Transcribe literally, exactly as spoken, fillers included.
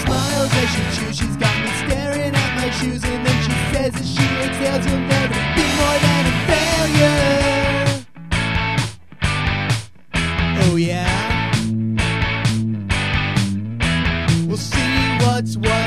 smiles as she chews. She's got me staring at my shoes, and then she says as she exhales, you'll never be more than a failure. Oh yeah? We'll see what's what.